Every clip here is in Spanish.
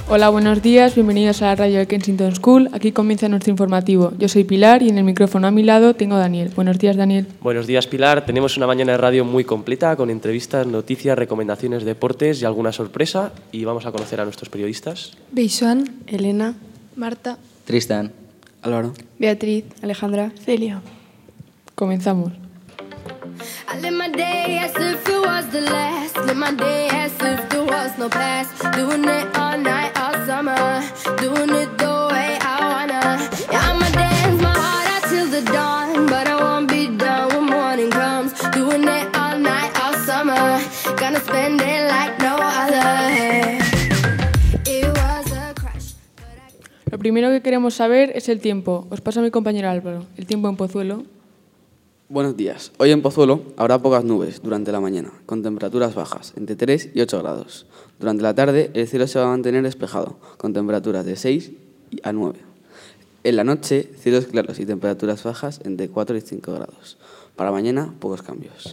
Hola, buenos días, bienvenidos a la radio de Kensington School. Aquí comienza nuestro informativo. Yo soy Pilar y en el micrófono a mi lado tengo a Daniel. Buenos días, Daniel. Buenos días, Pilar. Tenemos una mañana de radio muy completa con entrevistas, noticias, recomendaciones, deportes y alguna sorpresa. Y vamos a conocer a nuestros periodistas. Beisuan, Elena, Marta, Tristan, Álvaro, Beatriz, Alejandra, Celia. Comenzamos. I live my day as if it was the last. Live my day as if there was no past. Doing it all night, all summer. Doing it the way I wanna. Yeah, I'ma dance my heart out till the dawn. But I won't be done when morning comes. Doing it all night, all summer. Gonna spend it like no other. It was a crush. Lo primero que queremos saber es el tiempo. Os paso a mi compañero Álvaro. El tiempo en Pozuelo. buenos días. Hoy en Pozuelo habrá pocas nubes durante la mañana, con temperaturas bajas, entre 3 y 8 grados. Durante la tarde el cielo se va a mantener despejado, con temperaturas de 6 a 9. En la noche, cielos claros y temperaturas bajas entre 4 y 5 grados. Para mañana, pocos cambios.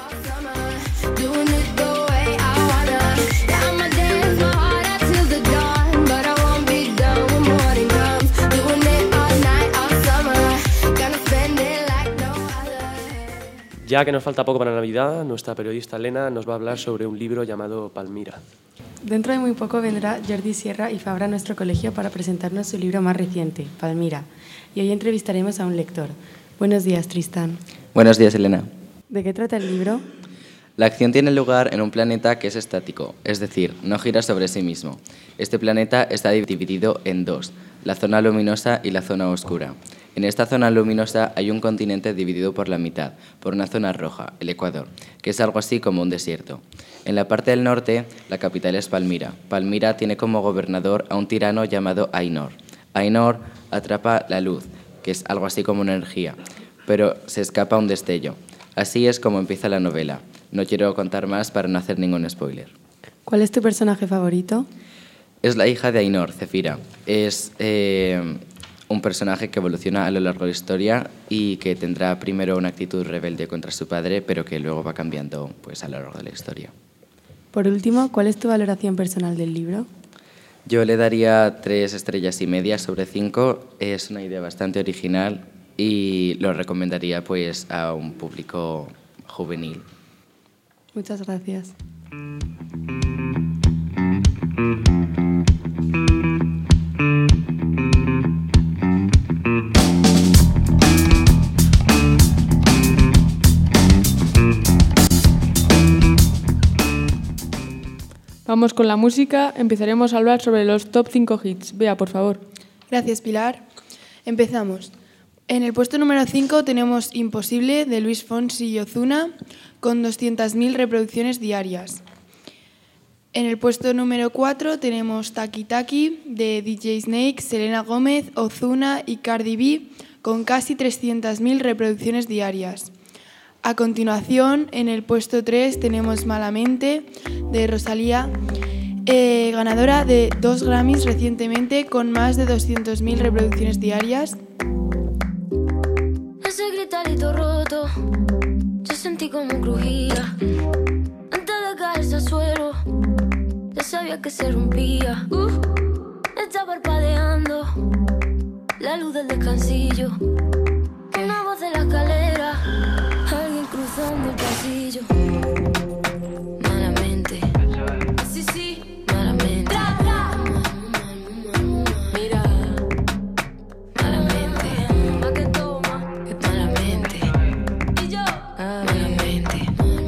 Ya que nos falta poco para Navidad, nuestra periodista Elena nos va a hablar sobre un libro llamado Palmira. Dentro de muy poco vendrá Jordi Sierra y Fabra a nuestro colegio para presentarnos su libro más reciente, Palmira. Y hoy entrevistaremos a un lector. Buenos días, Tristan. Buenos días, Elena. ¿De qué trata el libro? La acción tiene lugar en un planeta que es estático, es decir, no gira sobre sí mismo. Este planeta está dividido en dos, la zona luminosa y la zona oscura. En esta zona luminosa hay un continente dividido por la mitad, por una zona roja, el Ecuador, que es algo así como un desierto. En la parte del norte, la capital es Palmira. Palmira tiene como gobernador a un tirano llamado Ainur. Ainur atrapa la luz, que es algo así como una energía, pero se escapa un destello. Así es como empieza la novela. No quiero contar más para no hacer ningún spoiler. ¿Cuál es tu personaje favorito? Es la hija de Ainur, Zefira. Es un personaje que evoluciona a lo largo de la historia y que tendrá primero una actitud rebelde contra su padre, pero que luego va cambiando pues, a lo largo de la historia. Por último, ¿cuál es tu valoración personal del libro? Yo le daría 3 estrellas y media sobre 5. Es una idea bastante original y lo recomendaría pues, a un público juvenil. Muchas gracias. Vamos con la música. Empezaremos a hablar sobre los top 5 hits. Bea, por favor. Gracias, Pilar. Empezamos. En el puesto número 5 tenemos Imposible, de Luis Fonsi y Ozuna, con 200.000 reproducciones diarias. En el puesto número 4 tenemos Taki Taki, de DJ Snake, Selena Gómez, Ozuna y Cardi B, con casi 300.000 reproducciones diarias. A continuación, en el puesto 3 tenemos Malamente, de Rosalía, ganadora de 2 Grammys recientemente, con más de 200.000 reproducciones diarias. Ese gritarito roto, yo sentí como crujía. Antes de caerse al suelo, ya sabía que se rompía. Está parpadeando la luz del descansillo. Una voz de la escalera, alguien cruzando el pasillo. Malamente, sí, sí, malamente. Mira, malamente, pa' que toma, malamente. Y yo, malamente.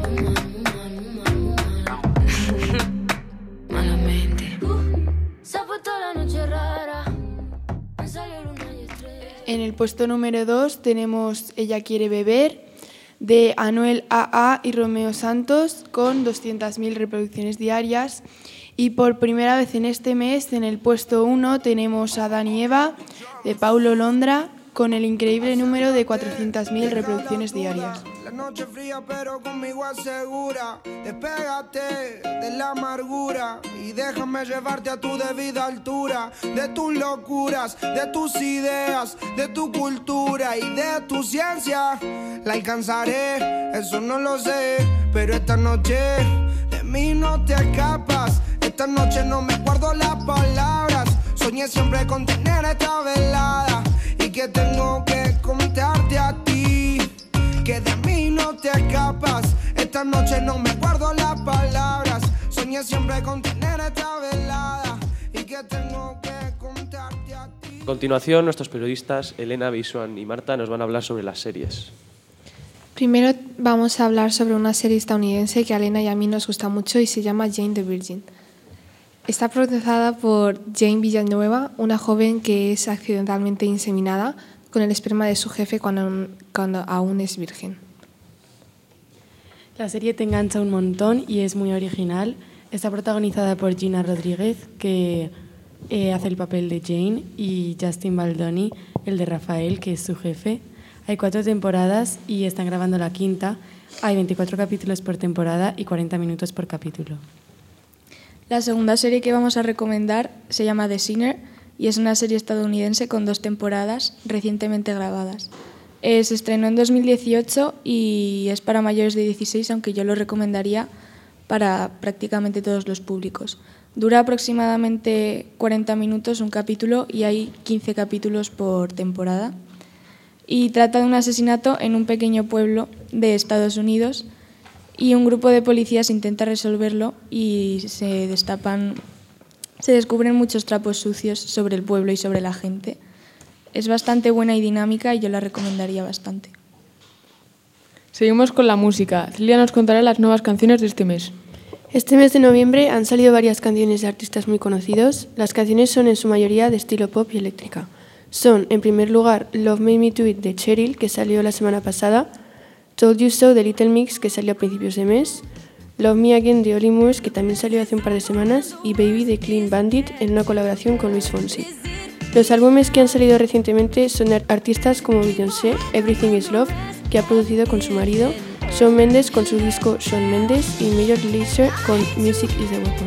Malamente. Se ha puesto la noche rara. Me salió luna y estrella. En el puesto número 2 tenemos Ella quiere beber, de Anuel AA y Romeo Santos, con 200.000 reproducciones diarias. Y por primera vez en este mes, en el puesto 1, tenemos a Dani Eva, de Paulo Londra, con el increíble número de 400.000 reproducciones diarias. La noche fría pero conmigo asegura. Despégate de la amargura y déjame llevarte a tu debida altura. De tus locuras, de tus ideas, de tu cultura y de tu ciencia. La alcanzaré, eso no lo sé, pero esta noche de mí no te escapas. Esta noche no me guardo las palabras. Soñé siempre con tener esta velada y que tengo que contarte a ti que de mí no te escapas. Esta noche no me guardo las palabras. Soñé siempre con tener esta velada y que tengo que contarte a ti. A continuación, nuestros periodistas Elena, Bisuan y Marta nos van a hablar sobre las series. Primero vamos a hablar sobre una serie estadounidense que a Elena y a mí nos gusta mucho y se llama Jane the Virgin. Está protagonizada por Jane Villanueva, una joven que es accidentalmente inseminada con el esperma de su jefe cuando aún es virgen. La serie te engancha un montón y es muy original. Está protagonizada por Gina Rodríguez, que hace el papel de Jane, y Justin Baldoni, el de Rafael, que es su jefe. Hay 4 temporadas y están grabando la 5ª. Hay 24 capítulos por temporada y 40 minutos por capítulo. La segunda serie que vamos a recomendar se llama The Sinner y es una serie estadounidense con 2 temporadas recientemente grabadas. Se estrenó en 2018 y es para mayores de 16, aunque yo lo recomendaría para prácticamente todos los públicos. Dura aproximadamente 40 minutos un capítulo y hay 15 capítulos por temporada. Y trata de un asesinato en un pequeño pueblo de Estados Unidos y un grupo de policías intenta resolverlo y se descubren muchos trapos sucios sobre el pueblo y sobre la gente. Es bastante buena y dinámica y yo la recomendaría bastante. Seguimos con la música. Celia nos contará las nuevas canciones de este mes. Este mes de noviembre han salido varias canciones de artistas muy conocidos. Las canciones son en su mayoría de estilo pop y eléctrica. Son, en primer lugar, Love Made Me Do It de Cheryl, que salió la semana pasada, Told You So de Little Mix, que salió a principios de mes, Love Me Again de Olly Murs, que también salió hace un par de semanas, y Baby de Clean Bandit, en una colaboración con Luis Fonsi. Los álbumes que han salido recientemente son de artistas como Beyoncé, Everything Is Love, que ha producido con su marido, Shawn Mendes con su disco Shawn Mendes y Major Lazer con Music Is the Weapon.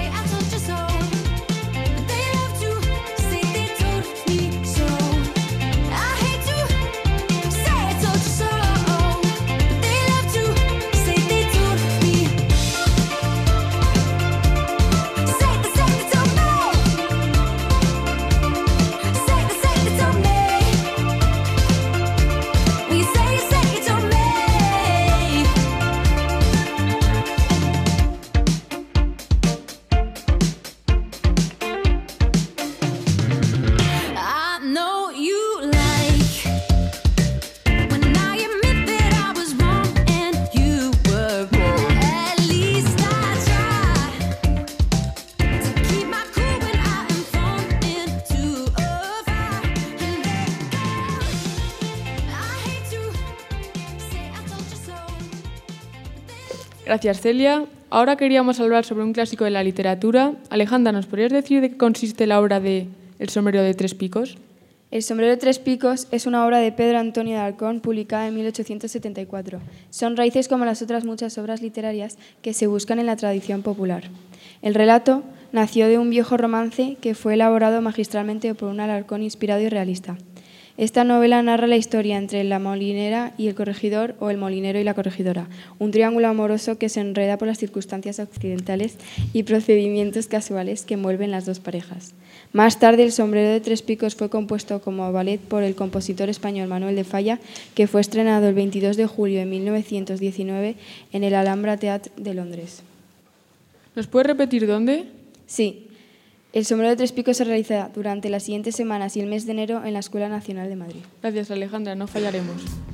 Gracias, Celia. Ahora queríamos hablar sobre un clásico de la literatura. Alejandra, ¿nos podrías decir de qué consiste la obra de El sombrero de 3 picos? El sombrero de 3 picos es una obra de Pedro Antonio de Alarcón publicada en 1874. Son raíces como las otras muchas obras literarias que se buscan en la tradición popular. El relato nació de un viejo romance que fue elaborado magistralmente por un Alarcón inspirado y realista. Esta novela narra la historia entre la molinera y el corregidor o el molinero y la corregidora, un triángulo amoroso que se enreda por las circunstancias accidentales y procedimientos casuales que envuelven las dos parejas. Más tarde, El sombrero de 3 picos fue compuesto como ballet por el compositor español Manuel de Falla, que fue estrenado el 22 de julio de 1919 en el Alhambra Theatre de Londres. ¿Nos puedes repetir dónde? Sí. El sombrero de 3 picos se realiza durante las siguientes semanas y el mes de enero en la Escuela Nacional de Madrid. Gracias, Alejandra, no fallaremos.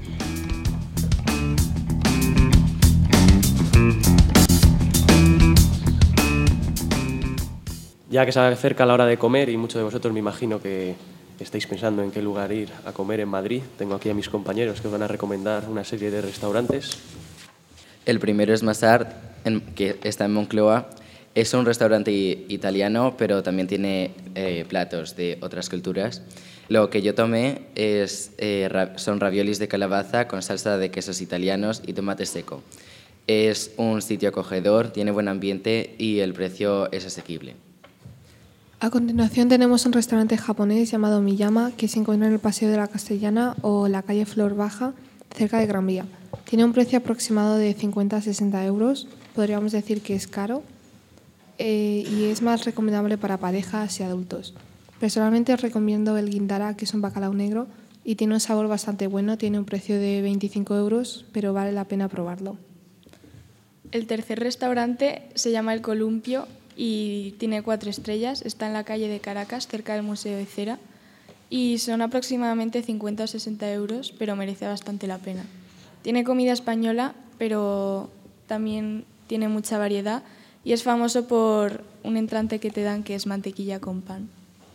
Ya que se acerca la hora de comer y muchos de vosotros me imagino que estáis pensando en qué lugar ir a comer en Madrid, tengo aquí a mis compañeros que os van a recomendar una serie de restaurantes. El primero es Massard, que está en Moncloa. Es un restaurante italiano, pero también tiene platos de otras culturas. Lo que yo tomé son raviolis de calabaza con salsa de quesos italianos y tomate seco. Es un sitio acogedor, tiene buen ambiente y el precio es asequible. A continuación tenemos un restaurante japonés llamado Miyama, que se encuentra en el Paseo de la Castellana o la calle Flor Baja, cerca de Gran Vía. Tiene un precio aproximado de 50 a 60 euros. Podríamos decir que es caro. y es más recomendable para parejas y adultos. Personalmente os recomiendo el guindara, que es un bacalao negro y tiene un sabor bastante bueno, tiene un precio de 25 €, pero vale la pena probarlo. El tercer restaurante se llama El Columpio y tiene 4 estrellas. Está en la calle de Caracas, cerca del Museo de Cera, y son aproximadamente 50 o 60 €, pero merece bastante la pena. Tiene comida española, pero también tiene mucha variedad y es famoso por un entrante que te dan que es mantequilla con pan.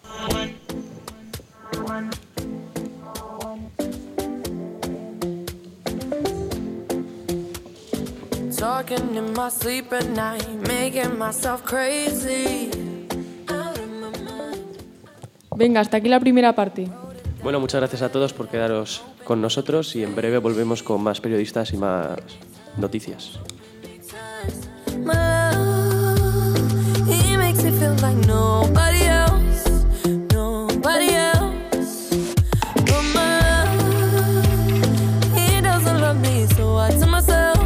Talking in my sleep at night, making myself crazy. Venga, hasta aquí la primera parte. Bueno, muchas gracias a todos por quedaros con nosotros y en breve volvemos con más periodistas y más noticias. My love, he makes me feel like nobody else, nobody else. But my love, he doesn't love me, so I tell myself,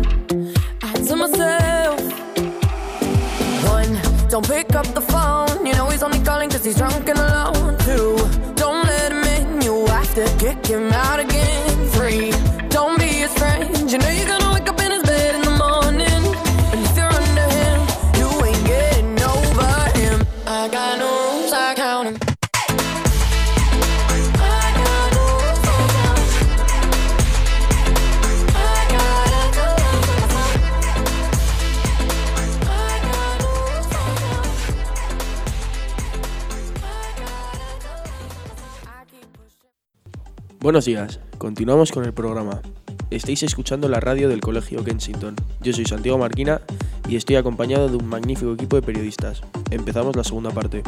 one, don't pick up the phone, you know he's only calling 'cause he's drunk and alone. Two, don't let him in, you have to kick him out again. Three, don't be his friend, you know you're gonna wake up in his bed in the morning. And if you're under him, you ain't getting over him. I got no rules, I count him. Buenos días, continuamos con el programa. Estáis escuchando la radio del Colegio Kensington. Yo soy Santiago Marquina y estoy acompañado de un magnífico equipo de periodistas. Empezamos la segunda parte.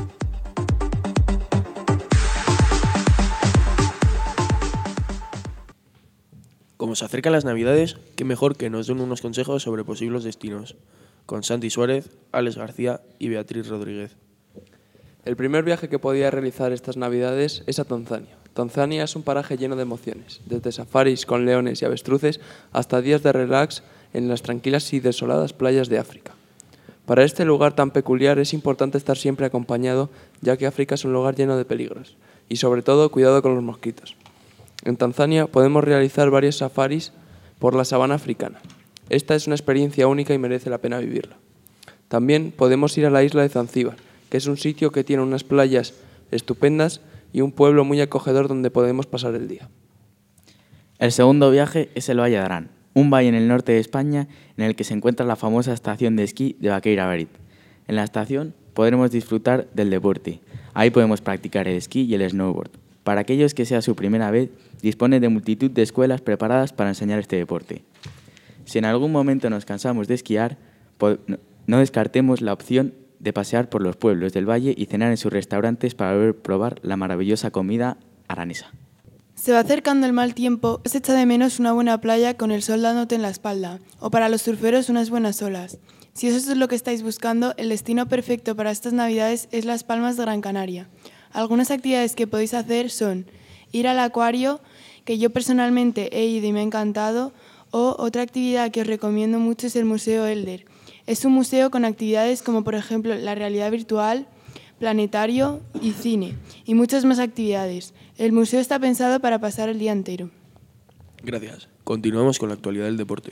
Como se acercan las Navidades, qué mejor que nos den unos consejos sobre posibles destinos, con Santi Suárez, Alex García y Beatriz Rodríguez. El primer viaje que podía realizar estas Navidades es a Tanzania. Tanzania es un paraje lleno de emociones, desde safaris con leones y avestruces hasta días de relax en las tranquilas y desoladas playas de África. Para este lugar tan peculiar es importante estar siempre acompañado, ya que África es un lugar lleno de peligros, y sobre todo cuidado con los mosquitos. En Tanzania podemos realizar varios safaris por la sabana africana. Esta es una experiencia única y merece la pena vivirla. También podemos ir a la isla de Zanzíbar, que es un sitio que tiene unas playas estupendas y un pueblo muy acogedor donde podemos pasar el día. El segundo viaje es el Valle de Arán, un valle en el norte de España en el que se encuentra la famosa estación de esquí de Baqueira Berit. En la estación podremos disfrutar del deporte. Ahí podemos practicar el esquí y el snowboard. Para aquellos que sea su primera vez, dispone de multitud de escuelas preparadas para enseñar este deporte. Si en algún momento nos cansamos de esquiar, no descartemos la opción de pasear por los pueblos del valle y cenar en sus restaurantes para poder probar la maravillosa comida aranesa. Se va acercando el mal tiempo, se echa de menos una buena playa con el sol dándote en la espalda, o para los surferos unas buenas olas. Si eso es lo que estáis buscando, el destino perfecto para estas Navidades es Las Palmas de Gran Canaria. Algunas actividades que podéis hacer son ir al acuario, que yo personalmente he ido y me ha encantado, o otra actividad que os recomiendo mucho es el Museo Elder. Es un museo con actividades como por ejemplo la realidad virtual, planetario y cine, y muchas más actividades. El museo está pensado para pasar el día entero. Gracias. Continuamos con la actualidad del deporte.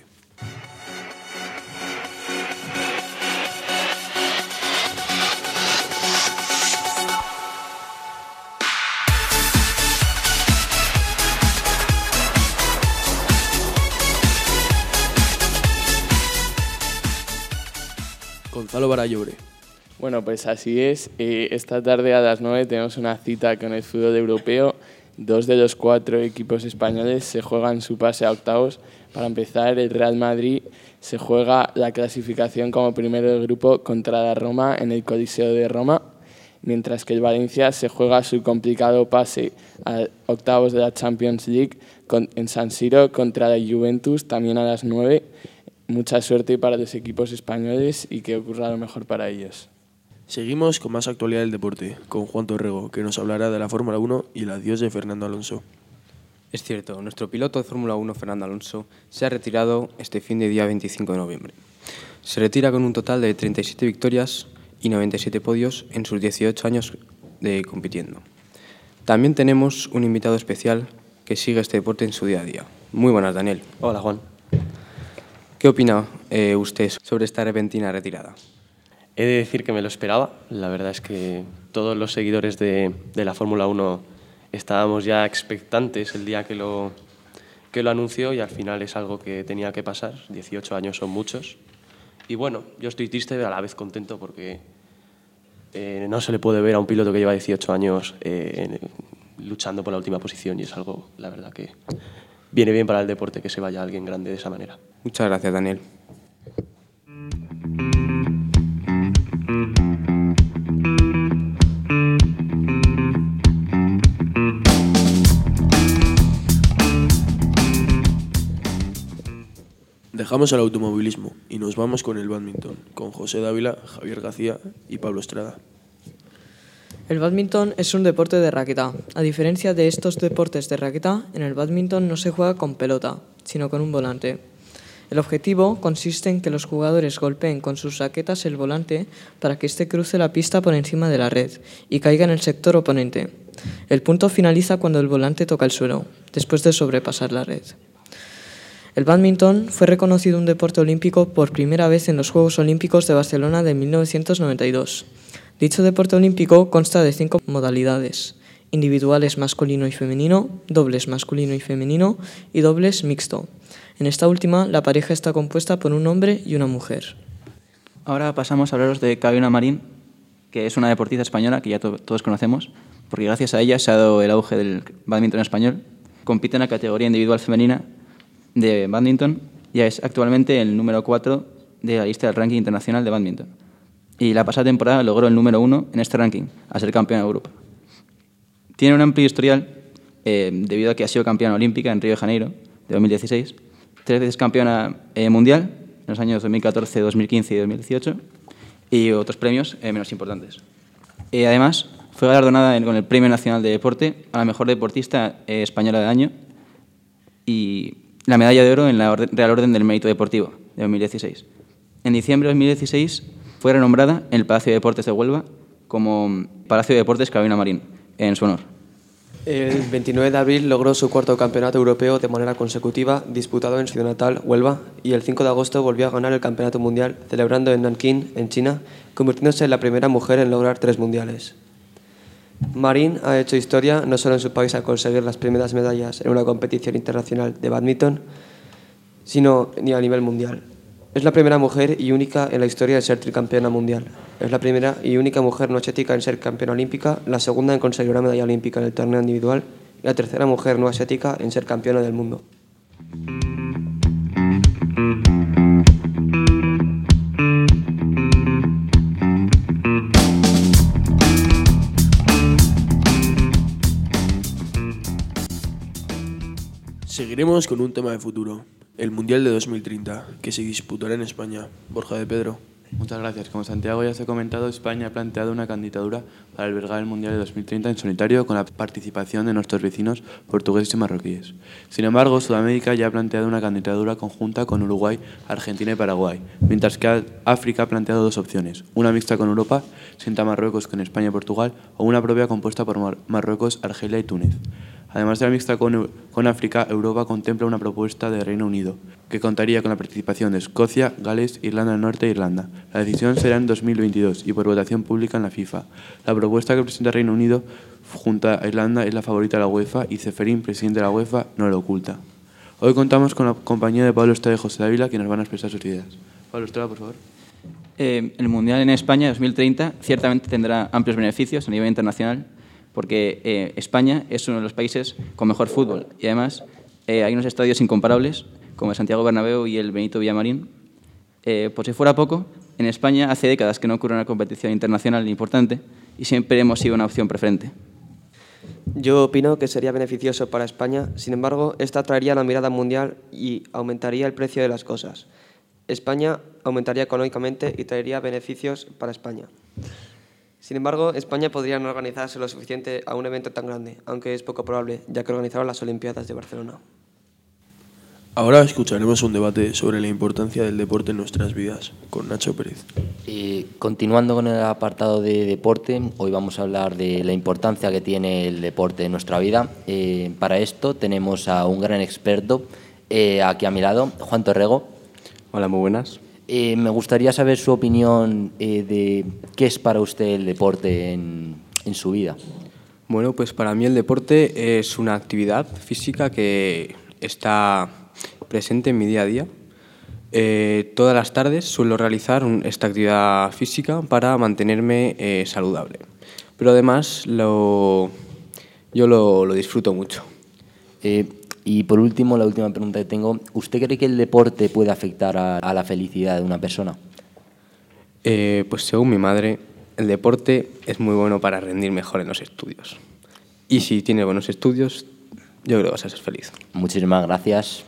Gonzalo Barallobre. Bueno, pues así es. Esta tarde a las 9 tenemos una cita con el fútbol europeo. 2 de los 4 equipos españoles se juegan su pase a octavos. Para empezar, el Real Madrid se juega la clasificación como primero del grupo contra la Roma en el Coliseo de Roma, mientras que el Valencia se juega su complicado pase a octavos de la Champions League en San Siro contra la Juventus, también a las 9. Mucha suerte para los equipos españoles y que ocurra lo mejor para ellos. Seguimos con más actualidad del deporte, con Juan Torrego, que nos hablará de la Fórmula 1 y el adiós de Fernando Alonso. Es cierto, nuestro piloto de Fórmula 1, Fernando Alonso, se ha retirado este fin de día 25 de noviembre. Se retira con un total de 37 victorias y 97 podios en sus 18 años de compitiendo. También tenemos un invitado especial que sigue este deporte en su día a día. Muy buenas, Daniel. Hola, Juan. ¿Qué opina usted sobre esta repentina retirada? He de decir que me lo esperaba. La verdad es que todos los seguidores de la Fórmula 1 estábamos ya expectantes el día que lo anunció y al final es algo que tenía que pasar. 18 años son muchos. Y bueno, yo estoy triste y a la vez contento porque no se le puede ver a un piloto que lleva 18 años luchando por la última posición y es algo, la verdad, que viene bien para el deporte que se vaya alguien grande de esa manera. Muchas gracias, Daniel. Dejamos el automovilismo y nos vamos con el bádminton, con José Dávila, Javier García y Pablo Estrada. El bádminton es un deporte de raqueta. A diferencia de estos deportes de raqueta, en el bádminton no se juega con pelota, sino con un volante. El objetivo consiste en que los jugadores golpeen con sus raquetas el volante para que éste cruce la pista por encima de la red y caiga en el sector oponente. El punto finaliza cuando el volante toca el suelo, después de sobrepasar la red. El bádminton fue reconocido un deporte olímpico por primera vez en los Juegos Olímpicos de Barcelona de 1992. Dicho deporte olímpico consta de 5 modalidades: individuales masculino y femenino, dobles masculino y femenino y dobles mixto. En esta última, la pareja está compuesta por un hombre y una mujer. Ahora pasamos a hablaros de Carolina Marín, que es una deportista española que ya todos conocemos, porque gracias a ella se ha dado el auge del bádminton español. Compite en la categoría individual femenina de bádminton y es actualmente el número 4 de la lista del ranking internacional de bádminton. Y la pasada temporada logró el número 1 en este ranking, a ser campeona de Europa. Tiene un amplio historial debido a que ha sido campeona olímpica en Río de Janeiro de 2016, 3 veces campeona mundial en los años 2014, 2015 y 2018 y otros premios menos importantes. Además, fue galardonada con el Premio Nacional de Deporte a la mejor deportista española del año y la medalla de oro en la Real Orden del Mérito Deportivo de 2016. En diciembre de 2016 fue renombrada en el Palacio de Deportes de Huelva como Palacio de Deportes Carolina Marín, en su honor. El 29 de abril logró su 4º campeonato europeo de manera consecutiva, disputado en su ciudad natal, Huelva, y el 5 de agosto volvió a ganar el campeonato mundial, celebrando en Nankín, en China, convirtiéndose en la primera mujer en lograr 3 mundiales. Marín ha hecho historia no solo en su país al conseguir las primeras medallas en una competición internacional de bádminton, sino a nivel mundial. Es la primera mujer y única en la historia en ser tricampeona mundial. Es la primera y única mujer no asiática en ser campeona olímpica, la segunda en conseguir una medalla olímpica en el torneo individual y la tercera mujer no asiática en ser campeona del mundo. Seguiremos con un tema de futuro, el Mundial de 2030, que se disputará en España. Borja de Pedro. Muchas gracias. Como Santiago ya se ha comentado, España ha planteado una candidatura para albergar el Mundial de 2030 en solitario con la participación de nuestros vecinos portugueses y marroquíes. Sin embargo, Sudamérica ya ha planteado una candidatura conjunta con Uruguay, Argentina y Paraguay, mientras que África ha planteado 2 opciones, una mixta con Europa, sienta Marruecos con España y Portugal, o una propia compuesta por Marruecos, Argelia y Túnez. Además de la mixta con África, Europa contempla una propuesta de Reino Unido, que contaría con la participación de Escocia, Gales, Irlanda del Norte e Irlanda. La decisión será en 2022 y por votación pública en la FIFA. La propuesta que presenta Reino Unido junto a Irlanda es la favorita de la UEFA y Ceferín, presidente de la UEFA, no lo oculta. Hoy contamos con la compañía de Pablo Estrada y José Dávila, quienes van a expresar sus ideas. Pablo Estrada, por favor. El Mundial en España 2030 ciertamente tendrá amplios beneficios a nivel internacional, porque España es uno de los países con mejor fútbol y además hay unos estadios incomparables como el Santiago Bernabéu y el Benito Villamarín. Por si fuera poco, en España hace décadas que no ocurre una competición internacional importante y siempre hemos sido una opción preferente. Yo opino que sería beneficioso para España, sin embargo, esta traería la mirada mundial y aumentaría el precio de las cosas. España aumentaría económicamente y traería beneficios para España. Sin embargo, España podría no organizarse lo suficiente a un evento tan grande, aunque es poco probable, ya que organizaron las Olimpiadas de Barcelona. Ahora escucharemos un debate sobre la importancia del deporte en nuestras vidas, con Nacho Pérez. Continuando con el apartado de deporte, hoy vamos a hablar de la importancia que tiene el deporte en nuestra vida. Para esto tenemos a un gran experto aquí a mi lado, Juan Torrego. Hola, muy buenas. Me gustaría saber su opinión de qué es para usted el deporte en su vida. Bueno, pues para mí el deporte es una actividad física que está presente en mi día a día. Todas las tardes suelo realizar esta actividad física para mantenerme saludable. Pero además yo lo disfruto mucho. Y por último, la última pregunta que tengo, ¿usted cree que el deporte puede afectar a la felicidad de una persona? Pues según mi madre, el deporte es muy bueno para rendir mejor en los estudios. Y si tienes buenos estudios, yo creo que vas a ser feliz. Muchísimas gracias.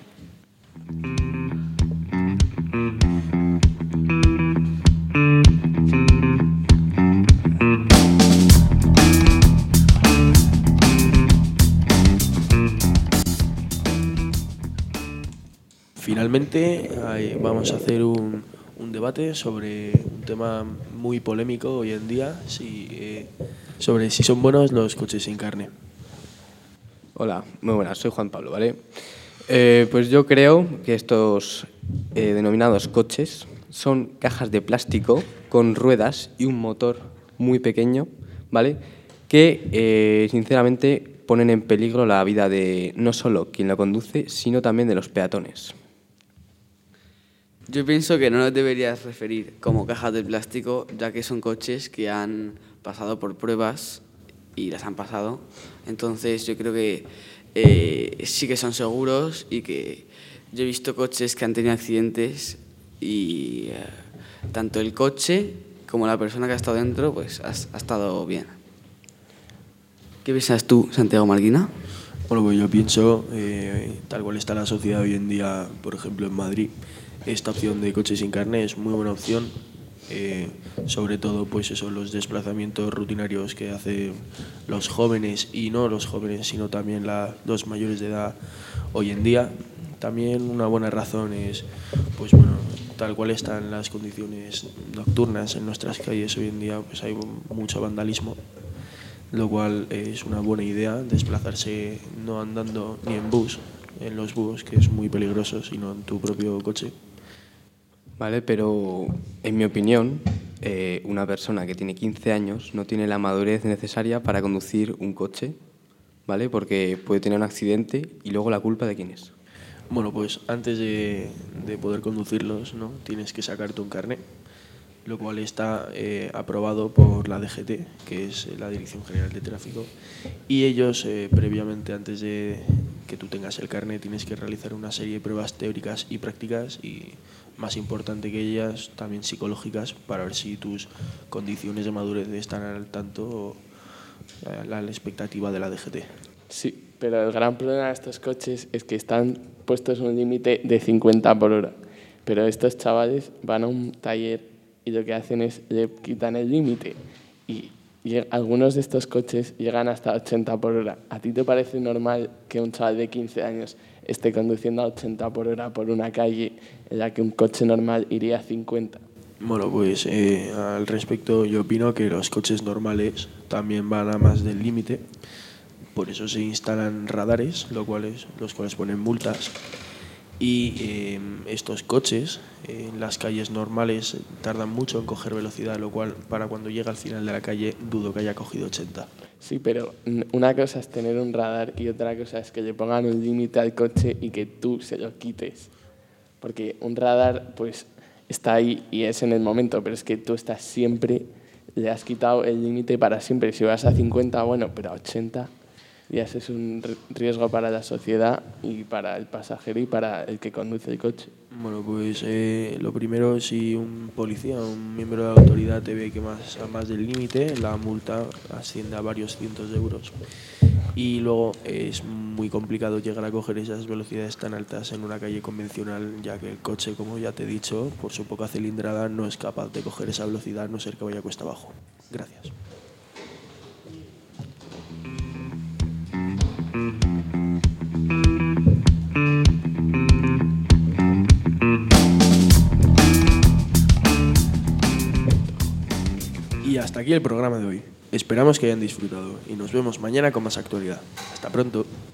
Finalmente vamos a hacer un debate sobre un tema muy polémico hoy en día, sobre si son buenos los coches sin carne. Hola, muy buenas, soy Juan Pablo, ¿vale? Pues yo creo que estos denominados coches son cajas de plástico con ruedas y un motor muy pequeño, ¿vale? Que sinceramente ponen en peligro la vida de no solo quien lo conduce, sino también de los peatones. Yo pienso que no los deberías referir como cajas de plástico, ya que son coches que han pasado por pruebas y las han pasado. Entonces yo creo que sí que son seguros y que yo he visto coches que han tenido accidentes y tanto el coche como la persona que ha estado dentro pues ha estado bien. ¿Qué piensas tú, Santiago Marquina? Bueno, pues yo pienso, tal cual está la sociedad hoy en día, por ejemplo en Madrid, esta opción de coche sin carne es muy buena opción, sobre todo pues eso, los desplazamientos rutinarios que hacen los jóvenes, y no los jóvenes, sino también los mayores de edad hoy en día. También una buena razón es, pues bueno, tal cual están las condiciones nocturnas en nuestras calles hoy en día, pues hay mucho vandalismo, lo cual es una buena idea desplazarse no andando ni en bus, en los bus, que es muy peligroso, sino en tu propio coche. Vale, pero en mi opinión, una persona que tiene 15 años no tiene la madurez necesaria para conducir un coche, ¿vale? Porque puede tener un accidente y luego la culpa ¿de quién es? Bueno, pues antes de poder conducirlos, ¿no? Tienes que sacarte un carné, lo cual está aprobado por la DGT, que es la Dirección General de Tráfico, y ellos previamente, antes de que tú tengas el carné, tienes que realizar una serie de pruebas teóricas y prácticas, y más importante que ellas, también psicológicas, para ver si tus condiciones de madurez están al tanto a la expectativa de la DGT. Sí, pero el gran problema de estos coches es que están puestos un límite de 50 por hora, pero estos chavales van a un taller y lo que hacen es le quitan el límite y algunos de estos coches llegan hasta 80 por hora. ¿A ti te parece normal que un chaval de 15 años esté conduciendo a 80 por hora por una calle en la que un coche normal iría a 50? Bueno, pues al respecto yo opino que los coches normales también van a más del límite, por eso se instalan radares, los cuales ponen multas. Y estos coches en las calles normales tardan mucho en coger velocidad, lo cual para cuando llega al final de la calle dudo que haya cogido 80. Sí, pero una cosa es tener un radar y otra cosa es que le pongan un límite al coche y que tú se lo quites. Porque un radar pues está ahí y es en el momento, pero es que tú estás siempre, le has quitado el límite para siempre. Si vas a 50, bueno, pero a 80... y ese es un riesgo para la sociedad y para el pasajero y para el que conduce el coche. Bueno, pues lo primero, si un policía o un miembro de la autoridad te ve que a más del límite, la multa asciende a varios cientos de euros. Y luego es muy complicado llegar a coger esas velocidades tan altas en una calle convencional, ya que el coche, como ya te he dicho, por su poca cilindrada no es capaz de coger esa velocidad, a no ser que vaya cuesta abajo. Gracias. Y hasta aquí el programa de hoy. Esperamos que hayan disfrutado y nos vemos mañana con más actualidad. Hasta pronto.